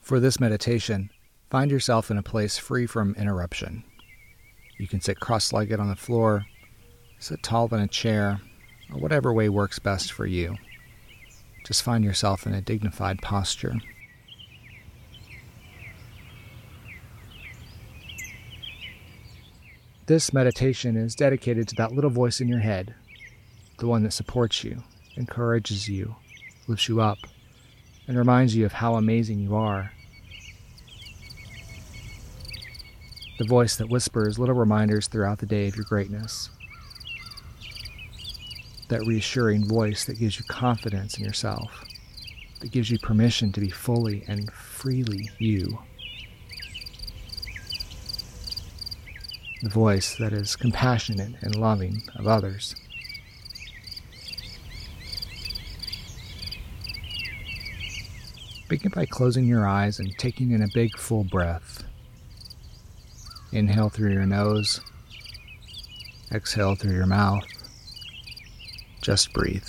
For this meditation, find yourself in a place free from interruption. You can sit cross-legged on the floor, sit tall in a chair, or whatever way works best for you. Just find yourself in a dignified posture. This meditation is dedicated to that little voice in your head, the one that supports you, encourages you, lifts you up, and reminds you of how amazing you are. The voice that whispers little reminders throughout the day of your greatness. That reassuring voice that gives you confidence in yourself, that gives you permission to be fully and freely you. The voice that is compassionate and loving of others. Begin by closing your eyes and taking in a big full breath. Inhale through your nose, exhale through your mouth. Just breathe.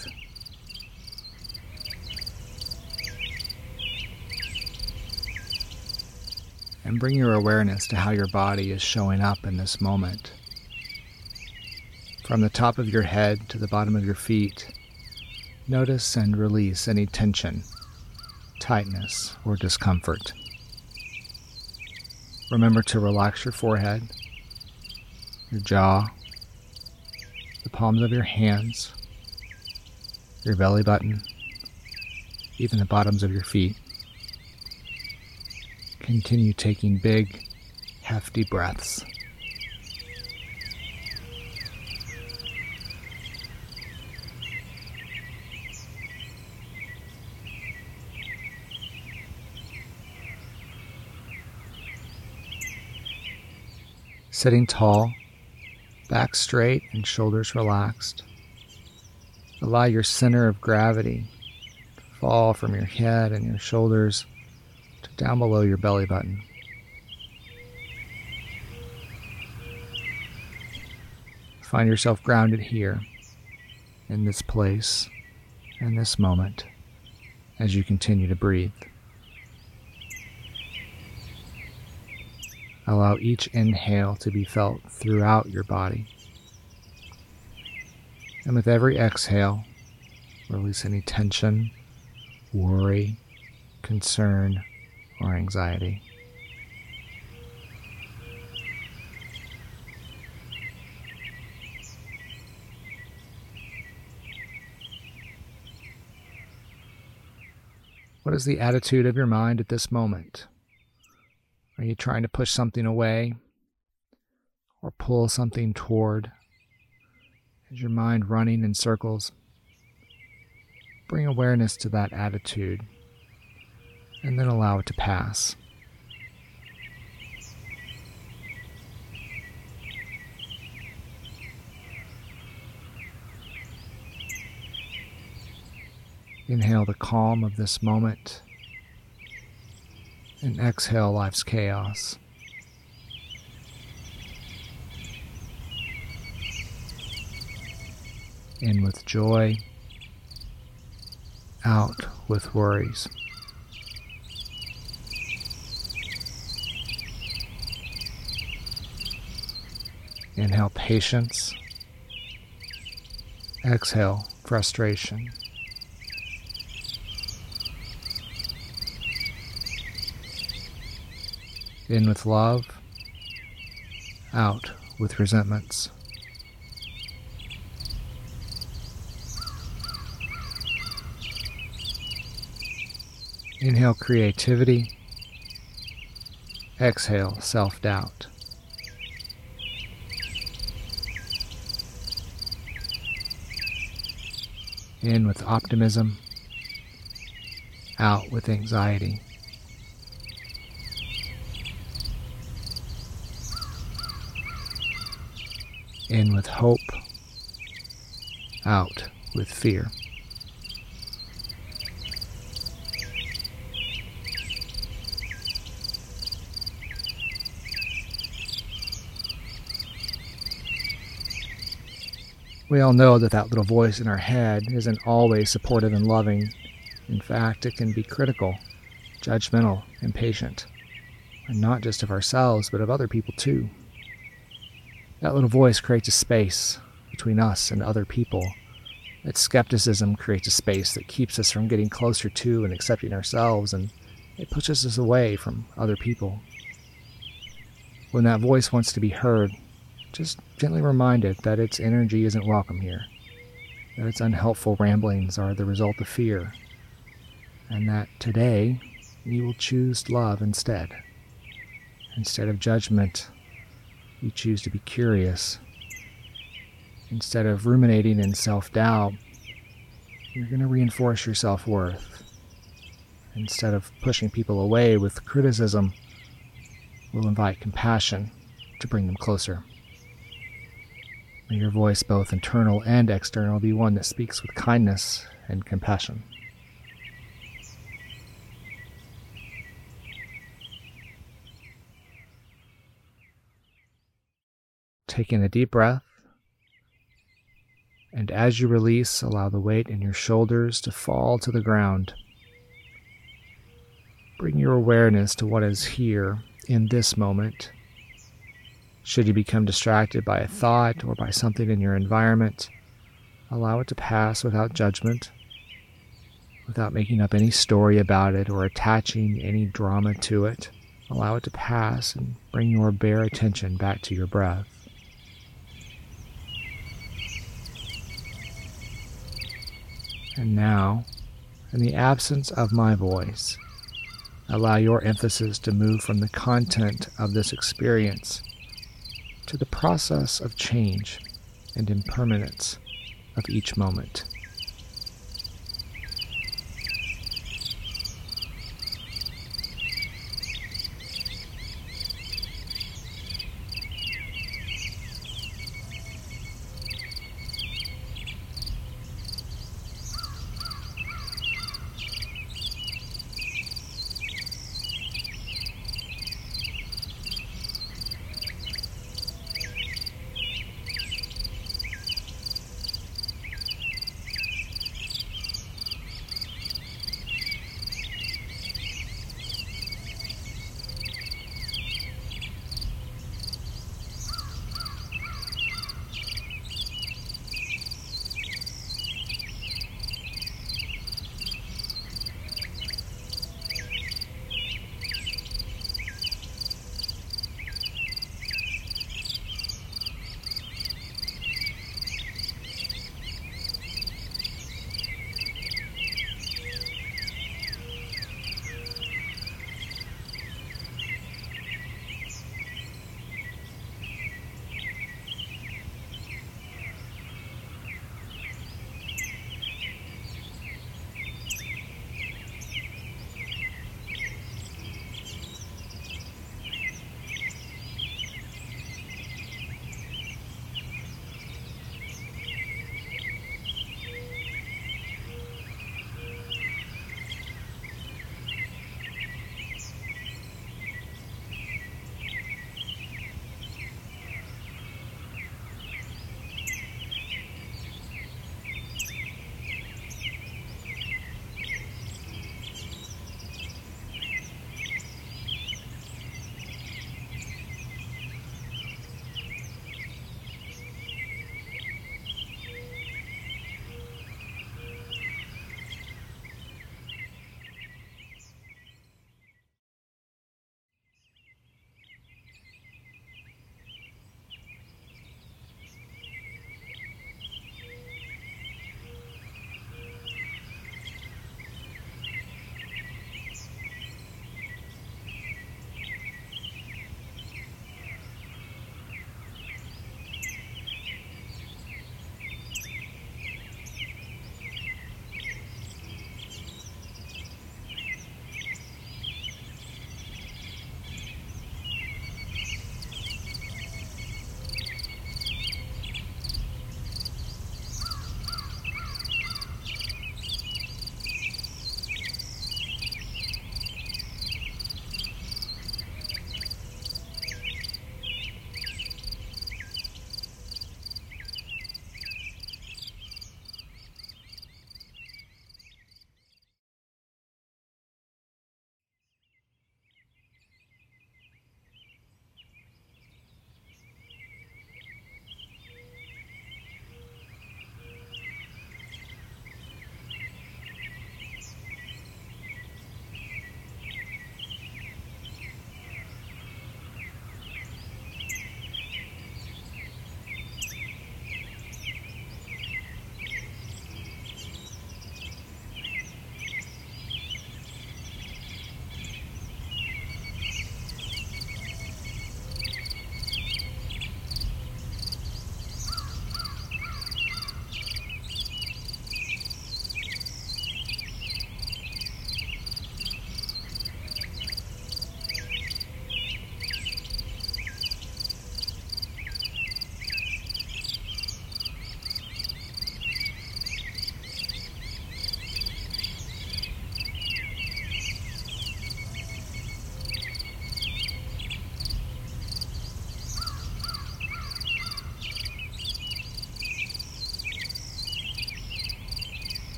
And bring your awareness to how your body is showing up in this moment. From the top of your head to the bottom of your feet, notice and release any tension, tightness, or discomfort. Remember to relax your forehead, your jaw, the palms of your hands, your belly button, even the bottoms of your feet. Continue taking big, hefty breaths. Sitting tall, back straight and shoulders relaxed. Allow your center of gravity to fall from your head and your shoulders to down below your belly button. Find yourself grounded here, in this place, in this moment, as you continue to breathe. Allow each inhale to be felt throughout your body. And with every exhale, release any tension, worry, concern, or anxiety. What is the attitude of your mind at this moment? Are you trying to push something away or pull something toward? Is your mind running in circles? Bring awareness to that attitude and then allow it to pass. Inhale the calm of this moment and exhale life's chaos. In with joy, out with worries. Inhale patience, exhale frustration. In with love, out with resentments. Inhale creativity, exhale self-doubt. In with optimism, out with anxiety. In with hope, out with fear. We all know that little voice in our head isn't always supportive and loving. In fact, it can be critical. judgmental, impatient, and not just of ourselves, but of other people too. That little voice creates a space between us and other people. That skepticism creates a space that keeps us from getting closer to and accepting ourselves, and it pushes us away from other people. When that voice wants to be heard, just gently remind it that its energy isn't welcome here, that its unhelpful ramblings are the result of fear, and that today you will choose love instead. Instead of judgment, you choose to be curious. Instead of ruminating in self-doubt, you're going to reinforce your self-worth. Instead of pushing people away with criticism, we'll invite compassion to bring them closer. May your voice, both internal and external, be one that speaks with kindness and compassion. Taking a deep breath, and as you release, allow the weight in your shoulders to fall to the ground. Bring your awareness to what is here in this moment. Should you become distracted by a thought or by something in your environment, allow it to pass without judgment, without making up any story about it or attaching any drama to it. Allow it to pass and bring your bare attention back to your breath. And now, in the absence of my voice, allow your emphasis to move from the content of this experience to the process of change and impermanence of each moment.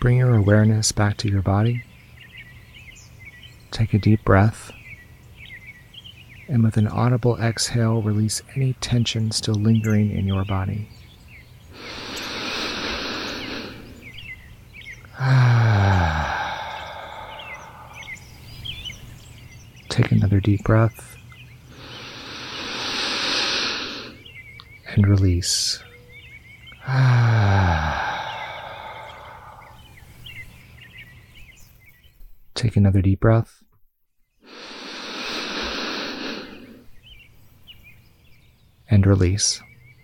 bring your awareness back to your body. Take a deep breath, and with an audible exhale, release any tension still lingering in your body. Take another deep breath and release. Take another deep breath and release.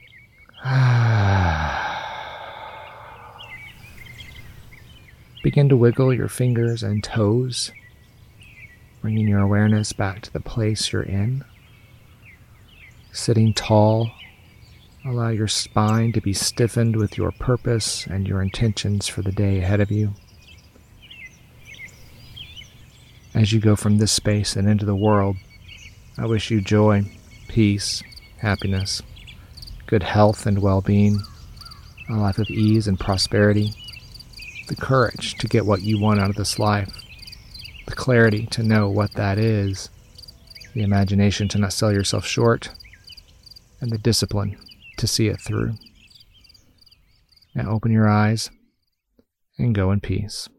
Begin to wiggle your fingers and toes, bringing your awareness back to the place you're in. Sitting tall, allow your spine to be stiffened with your purpose and your intentions for the day ahead of you. As you go from this space and into the world, I wish you joy, peace, happiness, good health and well-being, a life of ease and prosperity, the courage to get what you want out of this life, the clarity to know what that is, the imagination to not sell yourself short, and the discipline to see it through. Now open your eyes and go in peace.